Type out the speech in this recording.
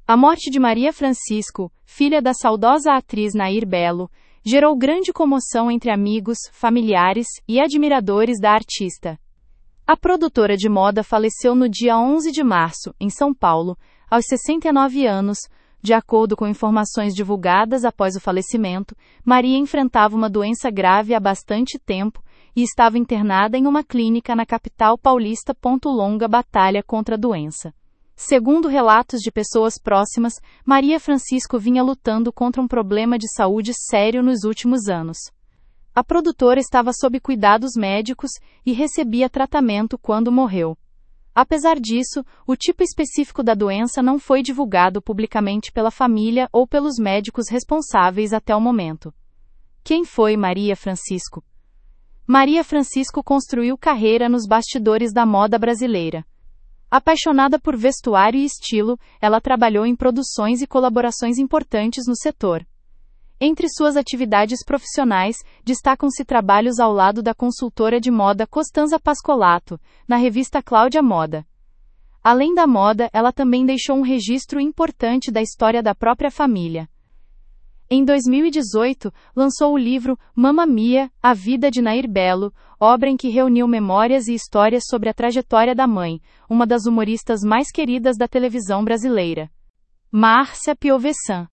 A morte de Maria Francisco, filha da saudosa atriz Nair Belo, gerou grande comoção entre amigos, familiares e admiradores da artista. A produtora de moda faleceu no dia 11 de março, em São Paulo, aos 69 anos. De acordo com informações divulgadas após o falecimento, Maria enfrentava uma doença grave há bastante tempo e estava internada em uma clínica na capital paulista. Longa batalha contra a doença. Segundo relatos de pessoas próximas, Maria Francisco vinha lutando contra um problema de saúde sério nos últimos anos. A produtora estava sob cuidados médicos e recebia tratamento quando morreu. Apesar disso, o tipo específico da doença não foi divulgado publicamente pela família ou pelos médicos responsáveis até o momento. Quem foi Maria Francisco? Maria Francisco construiu carreira nos bastidores da moda brasileira. Apaixonada por vestuário e estilo, ela trabalhou em produções e colaborações importantes no setor. Entre suas atividades profissionais, destacam-se trabalhos ao lado da consultora de moda Costanza Pascolato, na revista Cláudia Moda. Além da moda, ela também deixou um registro importante da história da própria família. Em 2018, lançou o livro Mamma Mia, A Vida de Nair Belo, obra em que reuniu memórias e histórias sobre a trajetória da mãe, uma das humoristas mais queridas da televisão brasileira. Márcia Piovesan.